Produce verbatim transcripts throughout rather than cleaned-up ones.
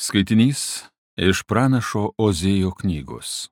Skaitinys iš pranašo Ozėjo knygos.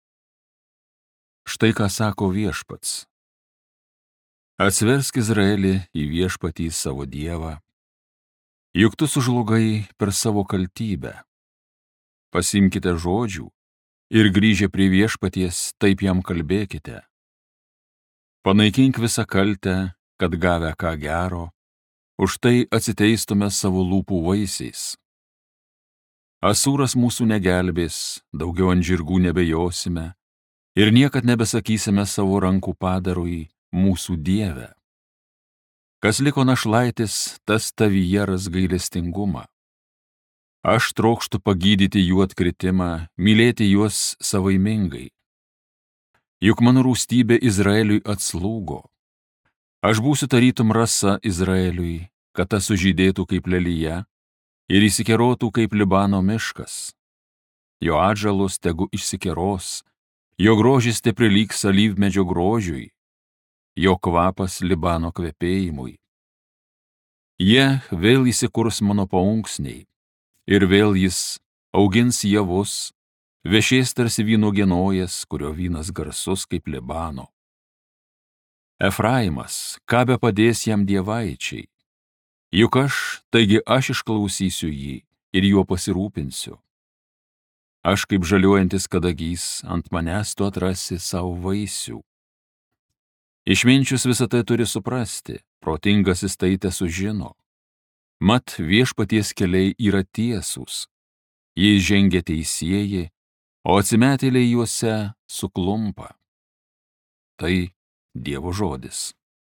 Štai ką sako Viešpats. Atsversk Izraelį į Viešpatį savo Dievą, juk tu sužlugai per savo kaltybę. Pasimkite žodžių ir grįžę prie Viešpaties taip jam kalbėkite. Panaikink visą kaltę, kad gavę ką gero, už tai atsiteistume savo lūpų vaisiais. Asūras mūsų negelbės, daugiau ant žirgų nebejosime ir niekad nebesakysime savo rankų padarui mūsų Dieve. Kas liko našlaitis, tas tavyje ras gailestingumą. Aš trokštu pagydyti jų atkritimą, mylėti juos savaimingai. Juk mano rūstybė Izraeliui atslūgo. Aš būsiu tarytum rasa Izraeliui, kad tas sužydėtų kaip lelija ir įsikerotų kaip Libano miškas. Jo atžalos tegu išsikeros, jo grožis te prilygs alyvmedžio grožiui, jo kvapas Libano kvepėjimui. Jie vėl įsikurs mano paunksniai, ir vėl jis augins javus, vešės tarsi vyno genojas, kurio vynas garsus kaip Libano. Efraimas, ką be padės jam dievaičiai? Juk aš, taigi aš išklausysiu jį ir juo pasirūpinsiu. Aš kaip žaliuojantis kadagys, ant manęs tu atrasi savo vaisių. Išminčius visą tai turi suprasti, protingasis tai tesužino. Mat Viešpaties keliai yra tiesūs, jais žengia teisieji, o atsimetėliai juose suklumpa. Tai Dievo žodis.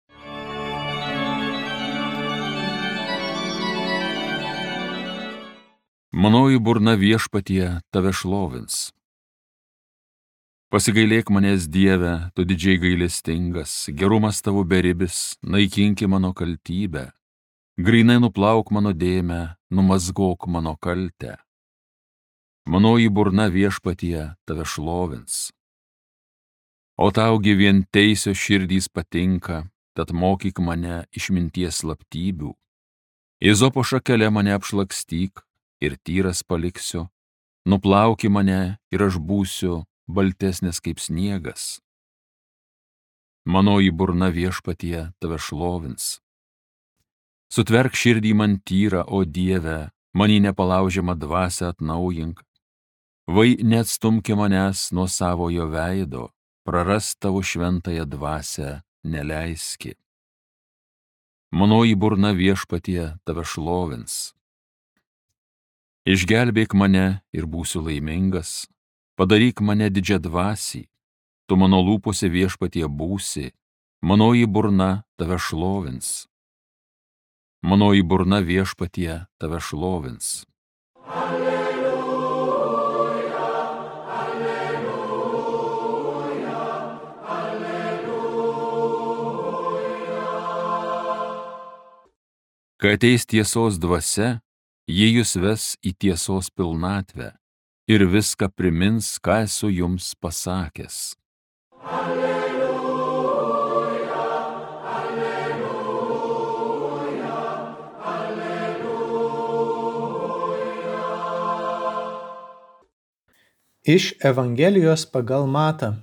Manoji burna Viešpatie tave šlovins. Pasigailėk manęs, Dieve, tu didžiai gailestingas, gerumas tavo beribis, naikinki mano kaltybę, grynai nuplauk mano dėmę, numazgok mano kaltę. Manoji burna Viešpatie tave šlovins. O taugi vien teisio širdys patinka, tad mokyk mane išminties slaptybių. Izopo šakele mane apšlakstyk, ir tyras paliksiu, nuplauki mane ir aš būsiu baltesnis kaip sniegas. Manoji burna Viešpatie tave šlovins. Sutverk širdį man tyrą, o Dieve, manį nepalaužiamą dvasią atnaujink. Vai neatstumki manęs nuo savojo veido, prarast tavo šventąją dvasią neleiski. Manoji burna Viešpatie tave šlovins. Išgelbėk mane ir būsiu laimingas, padaryk mane didžiadvasį, tu mano lūpose Viešpatie būsi, manoji burna tave šlovins. Manoji burna Viešpatie tave šlovins. Alleluja, alleluja, alleluja. Kai ateis tiesos dvasia, jie jūs ves į tiesos pilnatvę ir viską primins, ką esu jums pasakęs. Alleluja, alleluja, alleluja. Iš Evangelijos pagal Matą.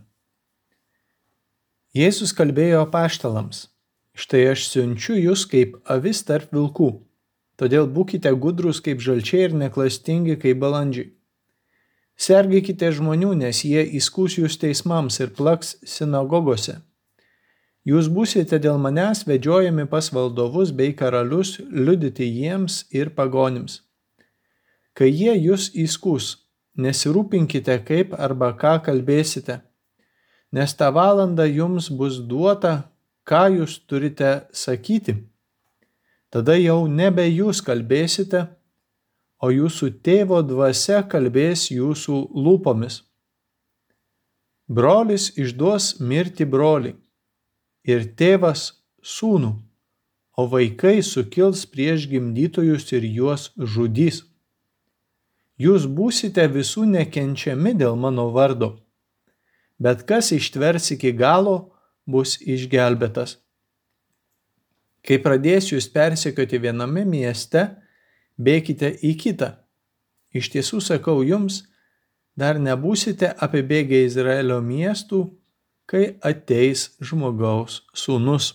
Jėzus kalbėjo apaštalams: štai aš siunčiu jūs kaip avis tarp vilkų. Todėl būkite gudrūs kaip žalčiai ir neklastingi kaip balandžiai. Sergėkite žmonių, nes jie įskųs jūs teismams ir plaks sinagogose. Jūs būsite dėl manęs vedžiojami pas valdovus bei karalius liudyti jiems ir pagonims. Kai jie jūs įskūs, nesirūpinkite kaip arba ką kalbėsite, nes tą valandą jums bus duota, ką jūs turite sakyti. Tada jau nebe jūs kalbėsite, o jūsų tėvo dvasia kalbės jūsų lūpomis. Brolis išduos mirti brolį ir tėvas sūnų, o vaikai sukils prieš gimdytojus ir juos žudys. Jūs būsite visų nekenčiami dėl mano vardo, bet kas ištvers iki galo, bus išgelbėtas. Kai pradės jūs persekioti viename mieste, bėkite į kitą. Iš tiesų sakau jums, dar nebūsite apibėgę Izraelio miestų, kai ateis Žmogaus Sūnus.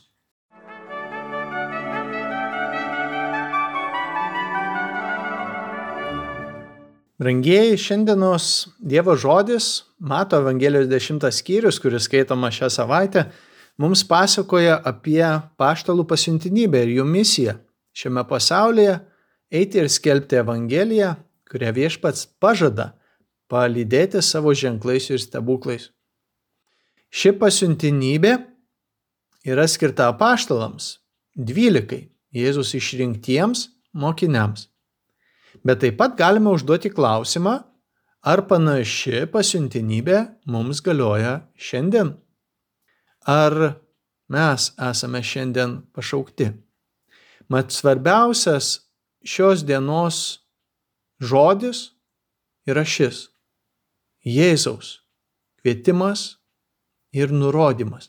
Brangieji, šiandienos Dievo žodis, Mato Evangelijos dešimtas skyrius, kuris skaitoma šią savaitę, mums pasakoja apie apaštalų pasiuntinybę ir jų misiją šiame pasaulyje eiti ir skelbti Evangeliją, kurią Viešpats pažada palydėti savo ženklais ir stebuklais. Ši pasiuntinybė yra skirta apaštalams, dvylikai, Jėzus išrinktiems mokiniams. Bet taip pat galime užduoti klausimą, ar panaši pasiuntinybė mums galioja šiandien? Ar mes esame šiandien pašaukti? Mat svarbiausias šios dienos žodis yra šis – Jėzaus kvietimas ir nurodymas.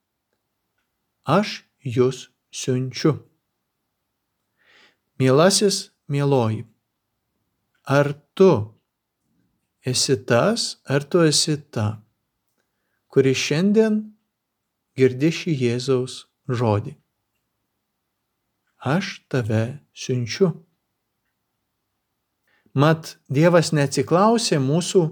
Aš jus siunčiu. Mielasis, mieloji, ar tu esi tas, ar tu esi ta, kuri šiandien girdi šį Jėzaus žodį? Aš tave siunčiu. Mat, Dievas neatsiklausė mūsų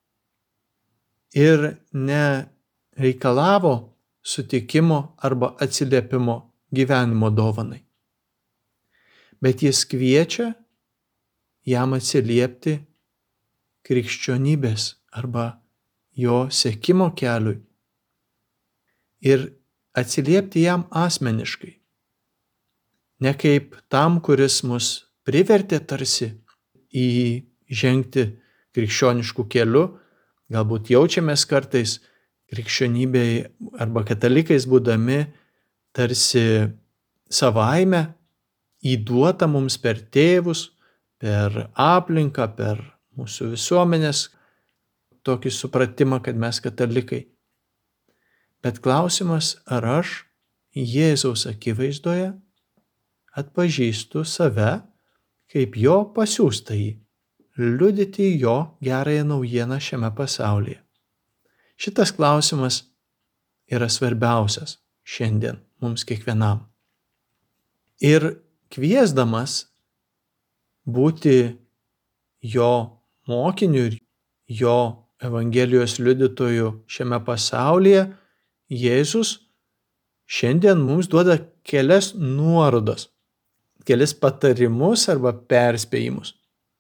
ir nereikalavo sutikimo arba atsiliepimo gyvenimo dovanai. Bet jis kviečia jam atsiliepti krikščionybės arba jo sekimo keliui ir atsiliepti jam asmeniškai. Ne kaip tam, kuris mus privertė tarsi įžengti krikščioniškų keliu, galbūt jaučiamės kartais krikščionybėj arba katalikais būdami tarsi savaime įduota mums per tėvus, per aplinką, per mūsų visuomenės tokį supratimą, kad mes katalikai. Bet klausimas, ar aš Jėzaus akivaizdoje atpažįstu save kaip jo pasiųstąjį, liudyti jo gerąją naujieną šiame pasaulyje. Šitas klausimas yra svarbiausias šiandien mums kiekvienam. Ir kviesdamas būti jo mokiniu ir jo Evangelijos liudytoju šiame pasaulyje, Jėzus šiandien mums duoda kelias nuorodas, kelis patarimus arba perspėjimus.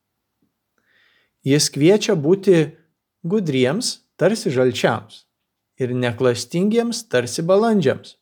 Jis kviečia būti gudriems tarsi žalčiams ir neklastingiems tarsi balandžiams.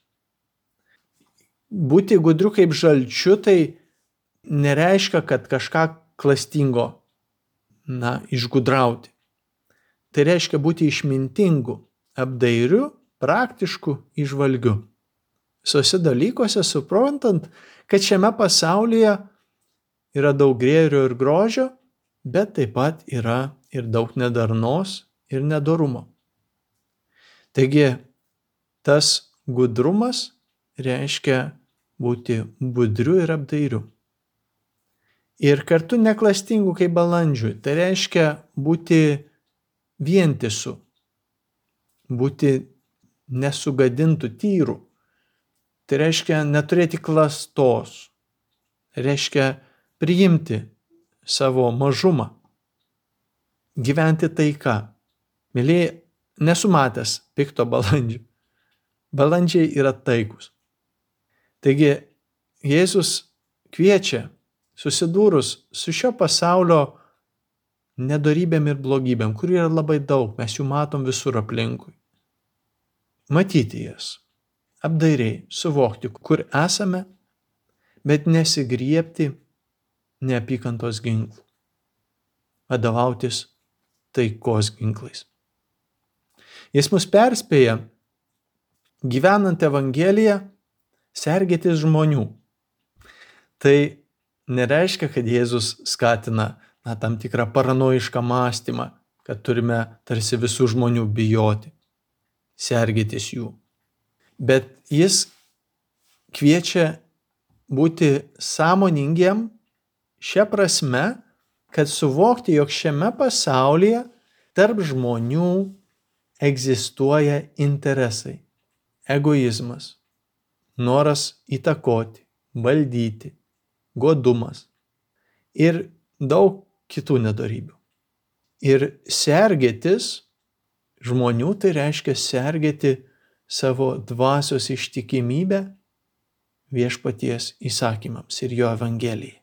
Būti gudriu kaip žalčiu tai nereiškia, kad kažką klastingo, na, išgudrauti. Tai reiškia būti išmintingu, apdairiu, praktišku, įžvalgiu. Visose dalykuose suprantant, kad šiame pasaulyje yra daug gėrio ir grožio, bet taip pat yra ir daug nedarnos ir nedorumo. Taigi, tas gudrumas reiškia būti budriu ir apdairiu. Ir kartu neklastingu kaip balandžiui. Tai reiškia būti vientisu, būti nesugadintų tyrų. Tai reiškia neturėti klastos. Tai reiškia priimti savo mažumą, gyventi taika. Mėlyje, nesu matęs pikto balandžių. Balandžiai yra taikus. Taigi, Jėzus kviečia susidūrus su šio pasaulio nedorybėm ir blogybėm, kurių yra labai daug, mes jų matom visur aplinkui. Matyti jas, apdairiai suvokti, kur esame, bet nesigriebti neapykantos ginklų, vadovautis taikos ginklais. Jis mus perspėja, gyvenant Evangeliją, sergėtis žmonių. Tai nereiškia, kad Jėzus skatina na, tam tikrą paranoišką mąstymą, kad turime tarsi visų žmonių bijoti, sergėtis jų. Bet jis kviečia būti sąmoningiem šią prasme, kad suvokti, jog šiame pasaulyje tarp žmonių egzistuoja interesai, egoizmas, noras įtakoti, valdyti, godumas ir daug kitų nedorybių. Ir sergėtis žmonių tai reiškia sergėti savo dvasios ištikimybę viešpaties įsakymams ir jo evangelijai.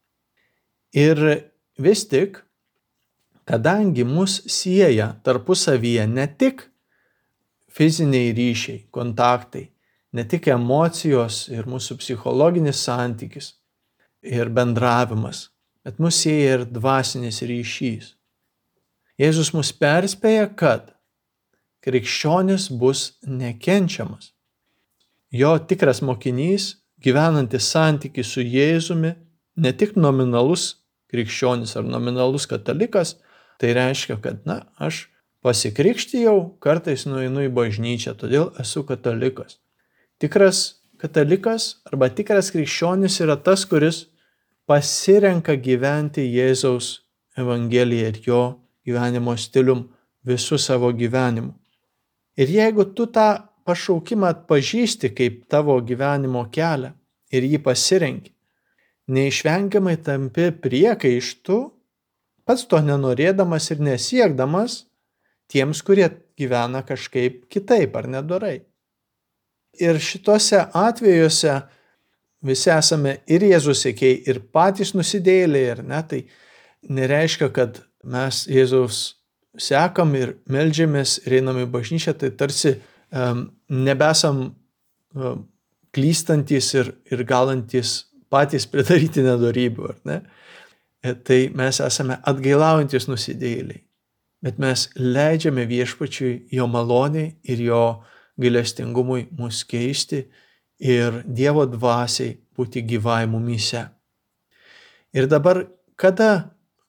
Ir vis tik, kadangi mus sieja tarpusavyje ne tik fiziniai ryšiai, kontaktai, ne tik emocijos ir mūsų psichologinis santykis ir bendravimas, bet mus sieja ir dvasinis ryšys. Jėzus mus perspėja, kad krikščionis bus nekenčiamas. Jo tikras mokinys, gyvenantis santykį su Jėzumi, ne tik nominalus krikščionis ar nominalus katalikas, tai reiškia, kad, na, aš pasikrikštijau, kartais nueinu į bažnyčią, todėl esu katalikas. Tikras katalikas arba tikras krikščionis yra tas, kuris pasirenka gyventi Jėzaus evangeliją ir jo gyvenimo stilium visų savo gyvenimu. Ir jeigu tu tą pašaukimą atpažįsti kaip tavo gyvenimo kelią ir jį pasirenki, neišvengiamai tampi priekaištu, pats to nenorėdamas ir nesiekdamas tiems, kurie gyvena kažkaip kitaip ar nedorai. Ir šitose atvejuose visi esame ir Jėzus sekėjai, ir patys nusidėjėliai, ir ne, tai nereiškia, kad mes Jėzaus sekam ir meldžiamės ir einam į bažnyčią, tai tarsi um, nebesam um, klystantys ir, ir galantys patys pridaryti nedorybių, ar ne? E, tai mes esame atgailaujantis nusidėjėliai, bet mes leidžiame viešpačiui jo maloniai ir jo gailestingumui mus keisti ir Dievo dvasiai būti gyvai mumyse. Ir dabar, kada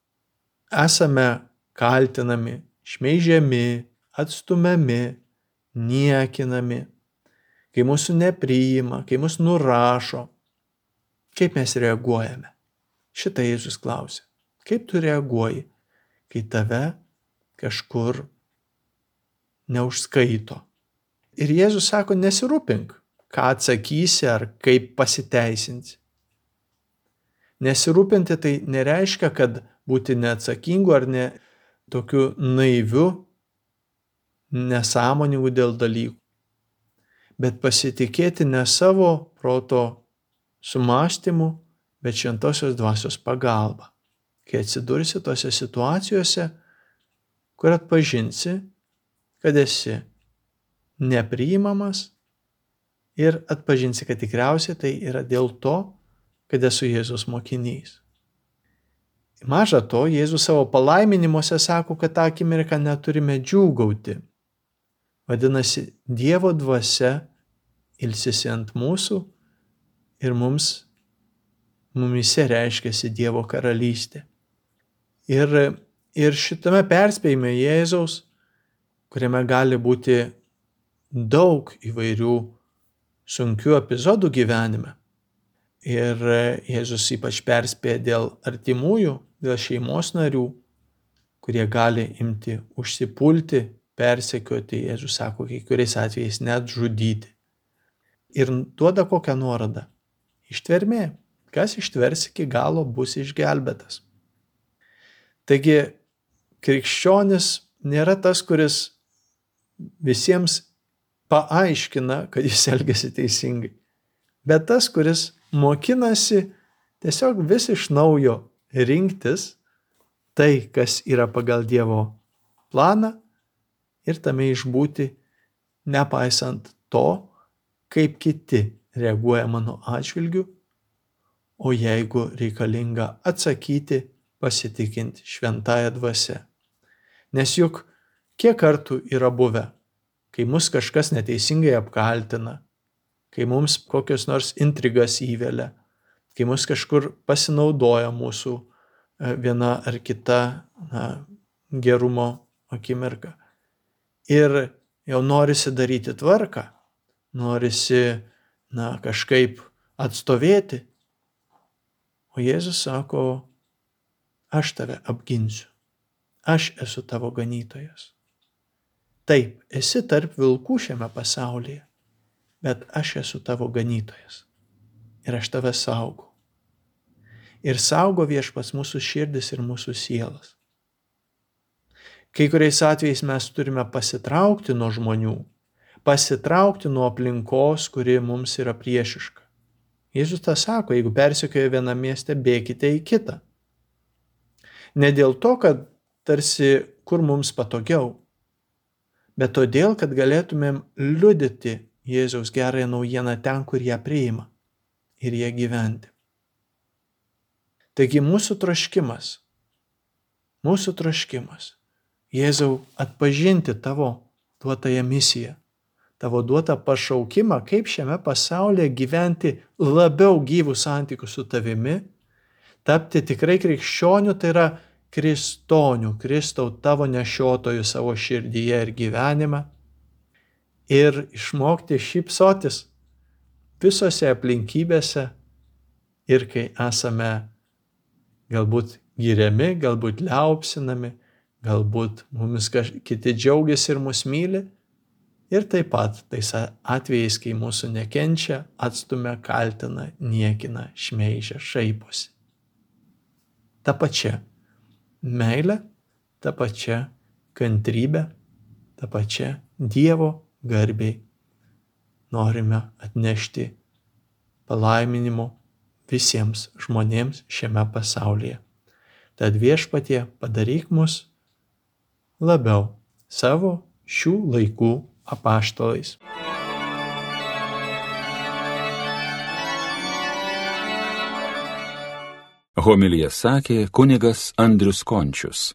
esame kaltinami, šmeižiami, atstumiami, niekinami, kai mūsų nepriima, kai mūsų nurašo, kaip mes reaguojame? Šitą Jėzus klausia. Kaip tu reaguoji, kai tave kažkur neužskaito? Ir Jėzus sako, nesirūpink, ką atsakysi ar kaip pasiteisinsi. Nesirūpinti tai nereiškia, kad būti neatsakingu ar ne tokiu naiviu, nesąmoningu dėl dalykų, bet pasitikėti ne savo proto sumąstymu, bet šventosios dvasios pagalba, kai atsidursi tose situacijose, kur atpažinsi, kad esi nepriimamas ir atpažinsi, kad tikriausiai tai yra dėl to, kad esu Jėzus mokinys. Maža to, Jėzus savo palaiminimuose sako, kad tą akimirką neturime džiūgauti. Vadinasi, Dievo dvasia ilsisi ant mūsų ir mums, mumise reiškiasi Dievo karalystė. Ir, ir šitame perspėjime Jėzaus, kuriame gali būti daug įvairių sunkių epizodų gyvenime. Ir Jėzus ypač perspėja dėl artimųjų, dėl šeimos narių, kurie gali imti užsipulti, persekioti, Jėzus sako, kai kuriais atvejais net žudyti. Ir duoda kokią nuorodą. Ištvermė. Kas ištvers iki galo, bus išgelbėtas. Taigi, krikščionis nėra tas, kuris visiems paaiškina, kad jis elgiasi teisingai, bet tas, kuris mokinasi tiesiog vis iš naujo rinktis tai, kas yra pagal Dievo planą ir tame išbūti, nepaisant to, kaip kiti reaguoja mano atžvilgiu, o jeigu reikalinga atsakyti, pasitikint šventąją dvasią. Nes juk kiek kartų yra buvę, kai mus kažkas neteisingai apkaltina, kai mums kokios nors intrigas įvelia, kai mus kažkur pasinaudoja mūsų viena ar kita na, gerumo akimirka. Ir jau norisi daryti tvarką, norisi na, kažkaip atstovėti. O Jėzus sako, aš tave apginsiu, aš esu tavo ganytojas. Taip, esi tarp vilkų šiame pasaulyje, bet aš esu tavo ganytojas ir aš tave saugau. Ir saugo Viešpats mūsų širdis ir mūsų sielas. Kai kuriais atvejais mes turime pasitraukti nuo žmonių, pasitraukti nuo aplinkos, kuri mums yra priešiška. Jėzus tą sako, jeigu persekioja vieną miestą, bėkite į kitą. Ne dėl to, kad tarsi kur mums patogiau, bet todėl, kad galėtumėm liudyti Jėzaus gerąją naujieną ten, kur ją priima ir ją gyventi. Taigi mūsų troškimas, mūsų troškimas, Jėzau, atpažinti tavo duotąją misiją, tavo duotą pašaukimą, kaip šiame pasaulyje gyventi labiau gyvų santykių su tavimi, tapti tikrai krikščionių, tai yra kristonių, Kristau tavo nešiotojų savo širdyje ir gyvenime, ir išmokti šypsotis visose aplinkybėse ir kai esame galbūt giriami, galbūt liaupsinami, galbūt mumis kiti džiaugiasi ir mus myli, ir taip pat tais atvejais, kai mūsų nekenčia, atstumia, kaltina, niekina, šmeižia, šaiposi. Ta pačia meilė, ta pačia kantrybė, ta pačia Dievo garbei norime atnešti palaiminimo visiems žmonėms šiame pasaulyje. Tad Viešpatie, padaryk mus labiau savo šių laikų apaštalais. Homiliją sakė kunigas Andrius Končius.